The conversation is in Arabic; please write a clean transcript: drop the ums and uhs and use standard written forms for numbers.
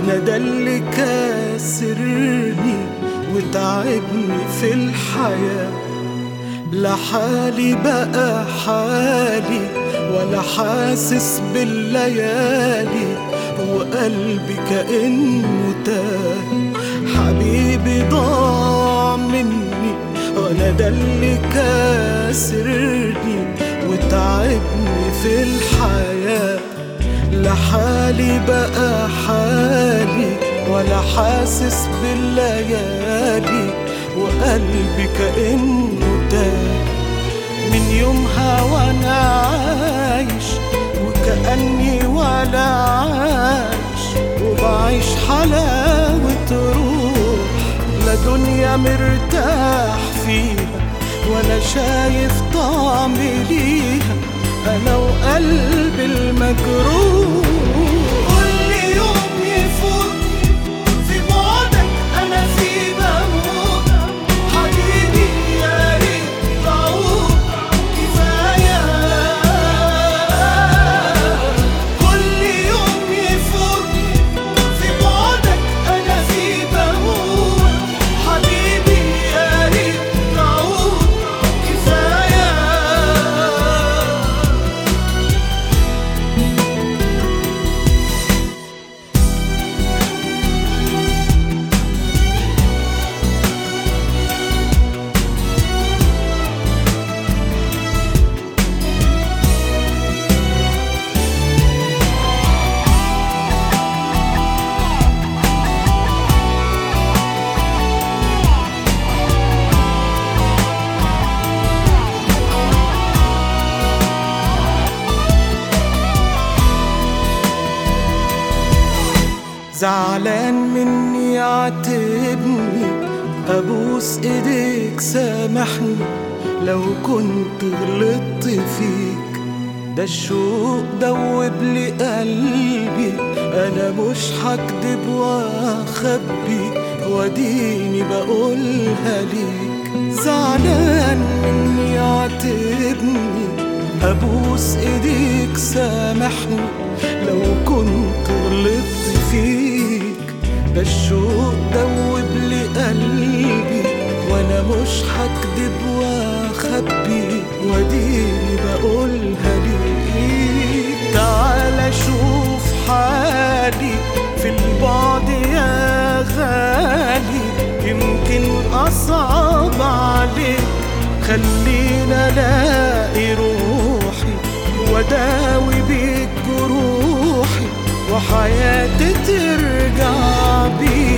أنا ده اللي كاسرني وتعبني في الحياة. لا حالي بقى حالي ولا حاسس بالليالي، وقلبي كأنه تاه. حبيبي ضاع مني وأنا ده اللي كاسرني وتعبني في الحياة. لا حالي بقى حالي ولا حاسس بالليالي، وقلبي كأنه تاه. من يومها وانا عايش وكأني ولا عايش، وبعيش حلاوة روح لا دنيا مرتاح فيها ولا شايف طعم ليها، أنا وقلبي المجروح. كل يوم يفوت في بعدك أنا في بموت. حبيبي يا ريت تعود كفاية. كل يوم يفوت في بعدك أنا في بموت. حبيبي يا ريت تعود كفاية. زعلان مني عاتبني، أبوس إيديك سامحني لو كنت غلطت فيك. ده الشوق دوب لي قلبي، أنا مش هكدب وأخبي واديني بقولها ليك. زعلان مني عاتبني، أبوس إيديك سامحني لو كنت غلطت فيك. ده الشوق دوب لي قلبي وانا مش هكدب واخبي واديني بقولها ليك. تعال شوف حالي في البعد يا غالي، يمكن أصعب عليك. خلينا الاقي روحي وداوي بيك جروحي، وحياتي ترجع بيك.